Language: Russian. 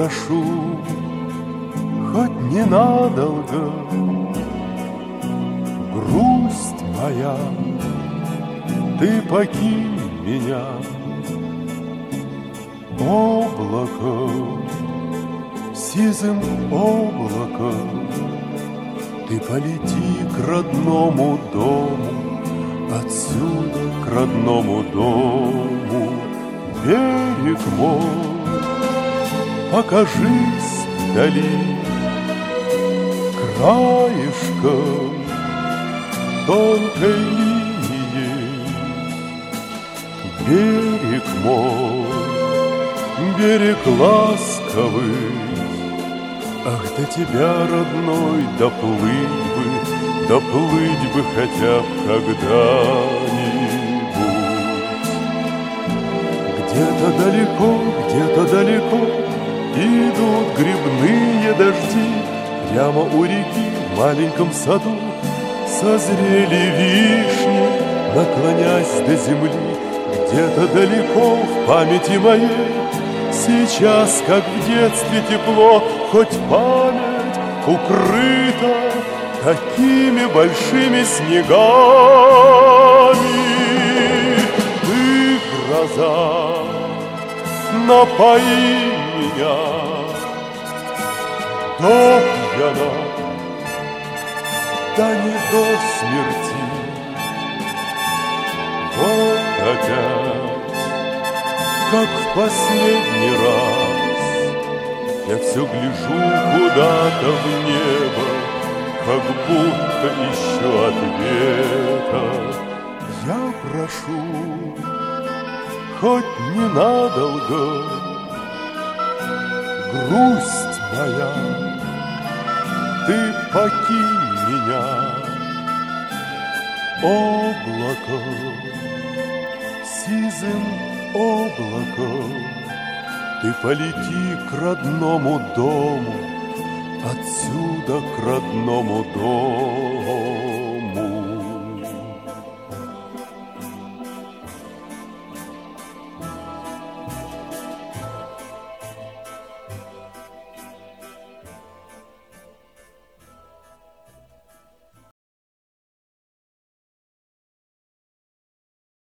прошу, хоть ненадолго, грусть моя, ты покинь меня. Облако, сизым облаком, ты полети к родному дому, отсюда к родному дому. Берег мой, покажись вдали, краешком тонкой линии. Берег мой, берег ласковый, ах, до тебя, родной, доплыть бы хотя б когда-нибудь. Где-то далеко идут грибные дожди. Прямо у реки в маленьком саду созрели вишни, наклонясь до земли. Где-то далеко в памяти моей сейчас, как в детстве, тепло, хоть память укрыта такими большими снегами. Ты, гроза, напои меня до пьяна, да не до смерти. Вот опять, как в последний раз, я все гляжу куда-то в небо, как будто ищу ответа. Я прошу, хоть ненадолго, грусть моя, ты покинь меня. Облако, сизым облаком, ты полети к родному дому, отсюда к родному дому.